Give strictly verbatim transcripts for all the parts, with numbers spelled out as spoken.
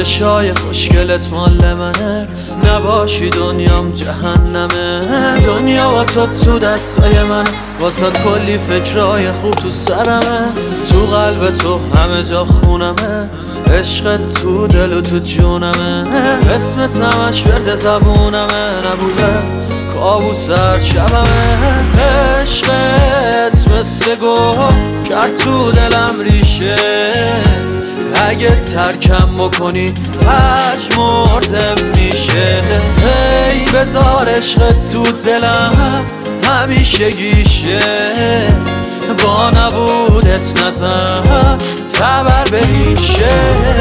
چشای خوشگلت مال منه، نباشی دنیام جهنمه. دنیا با تو تو دستای من، واسات کلی فکرای خوب تو سرمه. تو قلب تو همه جا خونمه، عشقت تو دل و تو جونمه. اسمت همش ورد زبونمه، نبوده کابوس هر شبمه. عشقت مثل گل کرد تو دلم ریشه، اگه ترکم بکنی پژمردم میشه. ای بذار عشقت تو دلم همیشه گیشه، با نبودت نزن تبر بریشه.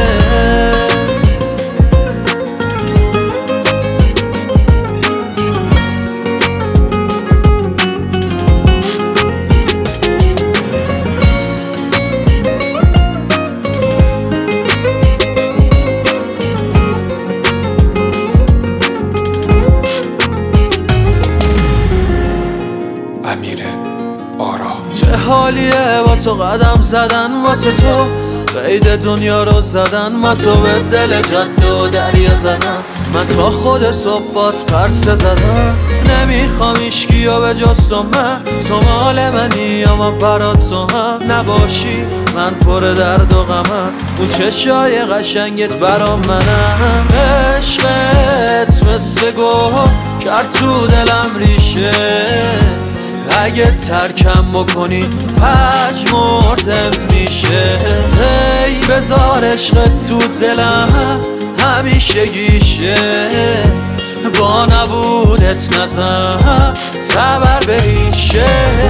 امیره آرا چه حالیه با تو قدم زدن، واسه تو قید دنیا رو زدن. من تو به دل جاده و دریا زدم، من تا خود صبحات پرسه زدم. نمیخوام ایشگیو به جز تو، من تو مال منی اما برات تو هم نباشی من پر درد و غمم. اون چشای قشنگت برام منم، عشقت مثل گل کرد تو دلم ریشه، اگه ترکم بکنی پژمردم میشه. ای بذار عشقت تو دلم همیشه گیشه، با نبودت نزن تبر بریشه.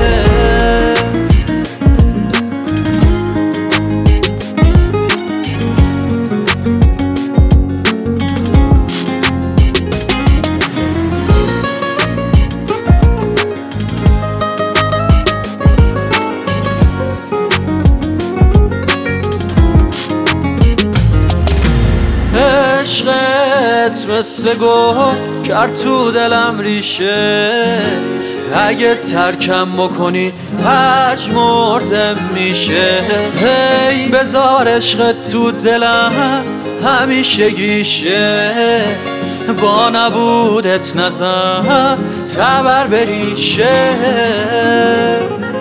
عشقت مثل گل کرد تو دلم ریشه، اگه ترکم بکنی پژمردم میشه. هی بذار عشقت تو دلم همیشه گیشه، با نبودت نزن تبر بریشه.